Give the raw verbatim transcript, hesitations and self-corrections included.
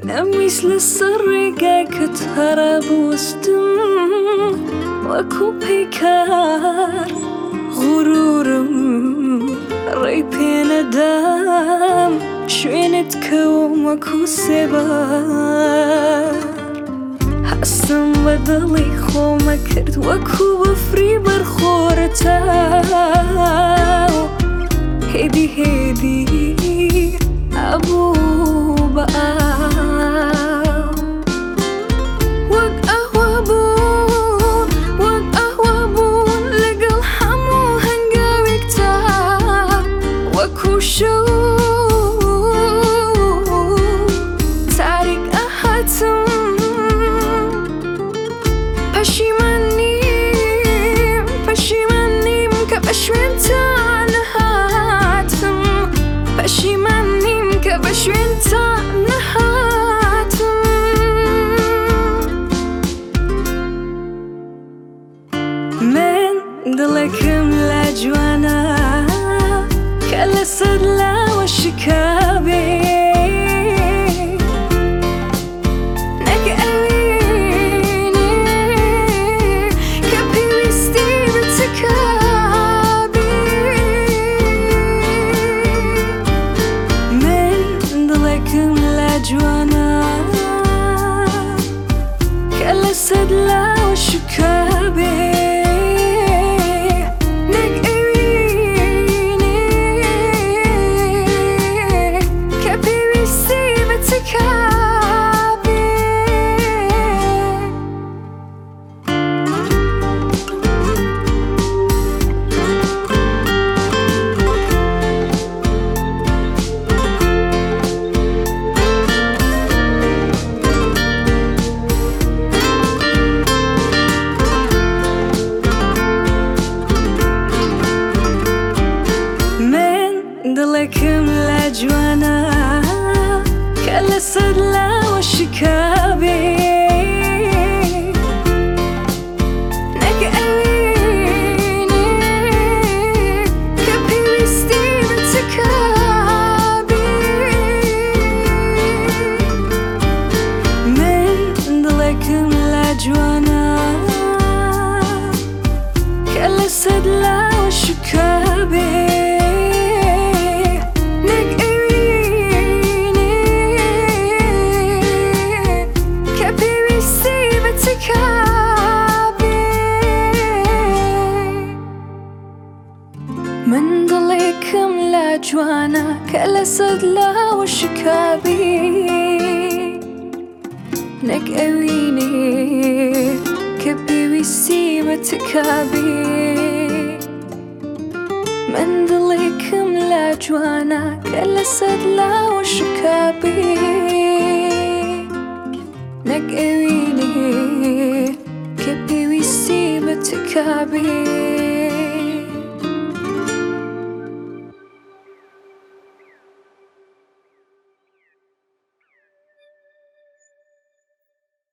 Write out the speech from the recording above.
مثل السرقة كتهرب وسطم وأكو بيكار غرورم ريبي ندام شوين تكوم وأكو سبار حسن بدلي خو ما كرت وأكو بفري برخورتاو هيدي هيدي أبو بقاو شو تعرق أحتم پشیمانیم پشیمانیم که بشوین تا نهاتم پشیمانیم که بشوین تا نهاتم من دلکم لجوانا كلا صدلا والشكابي نك أويني كبي وستي بتكابي من ضلكم لجوانا كلا صدلا والشكابي دلكم لجوانا كلا صدلا والشكابي نك أويني كبي وستي بتكابي من دلكم لجوانا كلا صدلا والشكابي من ضليكم لجوانا كلا صدلا والشكابي نك أويني كبي ويسي بتكابي من ضليكم لجوانا كلا صدلا والشكابي نك أويني كبي ويسي بتكابي